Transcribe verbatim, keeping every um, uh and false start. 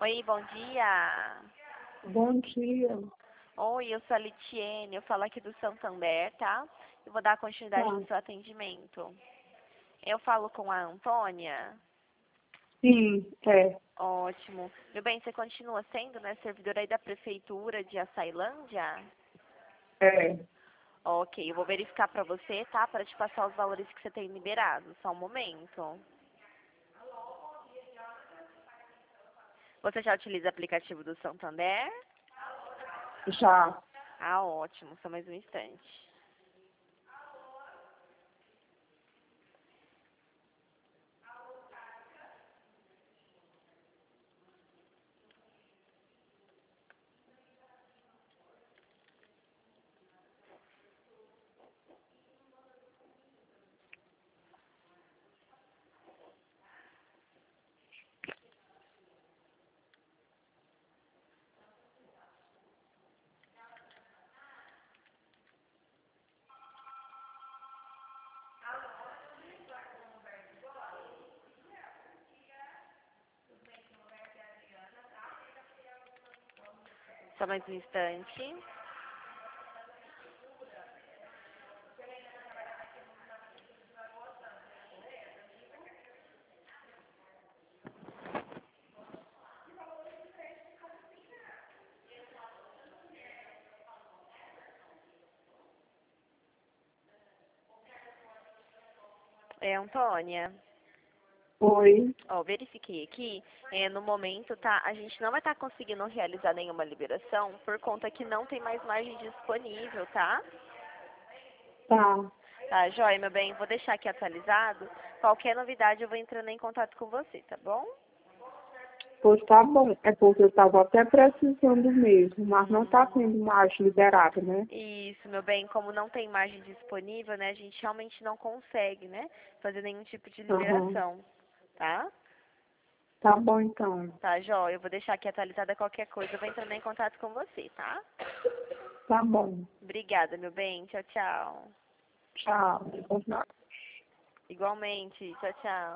Oi, bom dia. Bom dia. Oi, eu sou a Litiene, eu falo aqui do Santander, tá? Eu vou dar continuidade Tá. no seu atendimento. Eu falo com a Antônia. Sim, é. Ótimo. Meu bem, você continua sendo, né, servidora aí da Prefeitura de Açailândia? É. Ok, eu vou verificar pra você, tá? Para te passar os valores que você tem liberado. Só um momento. Você já utiliza o aplicativo do Santander? Já. Ah, ótimo. Só mais um instante. Só mais um instante. É, Antônia. Oi. Ó, verifiquei aqui, é, no momento, tá, a gente não vai estar conseguindo realizar nenhuma liberação por conta que não tem mais margem disponível, tá? Tá. Tá, joia, meu bem, vou deixar aqui atualizado. Qualquer novidade eu vou entrando em contato com você, tá bom? Pois tá bom. É porque eu tava até precisando mesmo, mas não tá Hum, tendo mais liberado, né? isso, meu bem, como não tem margem disponível, né, a gente realmente não consegue, né, fazer nenhum tipo de Aham. liberação, tá? Tá bom então. Tá, joia, eu vou deixar aqui atualizada qualquer coisa, eu vou entrando em contato com você, tá? Tá bom. Obrigada, meu bem, tchau, tchau. Tchau. Igualmente, tchau, tchau.